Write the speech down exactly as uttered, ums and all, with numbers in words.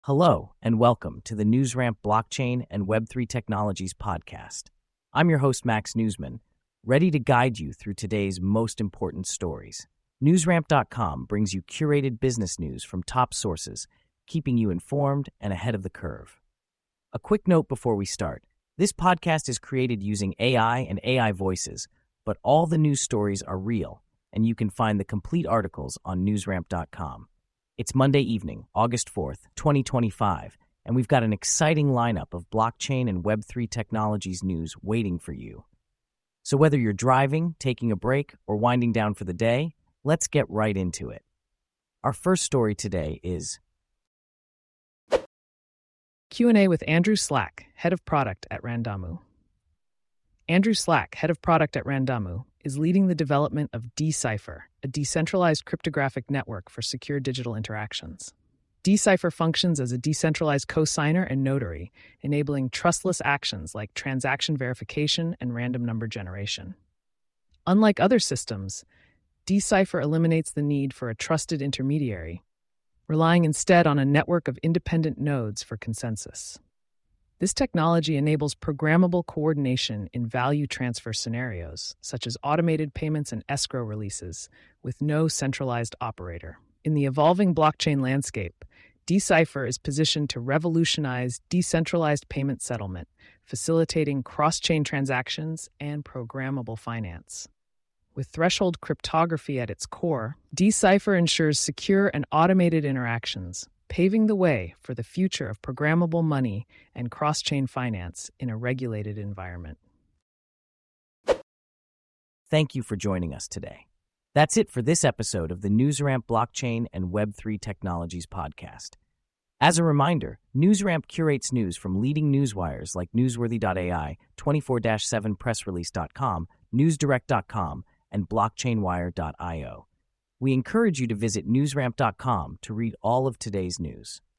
Hello, and welcome to the NewsRamp Blockchain and Web three Technologies podcast. I'm your host, Max Newsman, ready to guide you through today's most important stories. NewsRamp dot com brings you curated business news from top sources, keeping you informed and ahead of the curve. A quick note before we start. This podcast is created using A I and A I voices, but all the news stories are real, and you can find the complete articles on NewsRamp dot com. It's Monday evening, August fourth, twenty twenty-five, and we've got an exciting lineup of blockchain and Web three technologies news waiting for you. So whether you're driving, taking a break, or winding down for the day, let's get right into it. Our first story today is Q and A with Andrew Slack, Head of Product at Randamu. Andrew Slack, Head of Product at Randamu, is leading the development of D-Cipher, a decentralized cryptographic network for secure digital interactions. D-Cipher functions as a decentralized cosigner and notary, enabling trustless actions like transaction verification and random number generation. Unlike other systems, D-Cipher eliminates the need for a trusted intermediary, relying instead on a network of independent nodes for consensus. This technology enables programmable coordination in value transfer scenarios, such as automated payments and escrow releases, with no centralized operator. In the evolving blockchain landscape, D-Cipher is positioned to revolutionize decentralized payment settlement, facilitating cross-chain transactions and programmable finance. With threshold cryptography at its core, D-Cipher ensures secure and automated interactions, paving the way for the future of programmable money and cross-chain finance in a regulated environment. Thank you for joining us today. That's it for this episode of the NewsRamp Blockchain and Web three Technologies podcast. As a reminder, NewsRamp curates news from leading newswires like Newsworthy dot A I, twenty-four seven press release dot com, newsdirect dot com, and blockchain wire dot io. We encourage you to visit NewsRamp dot com to read all of today's news.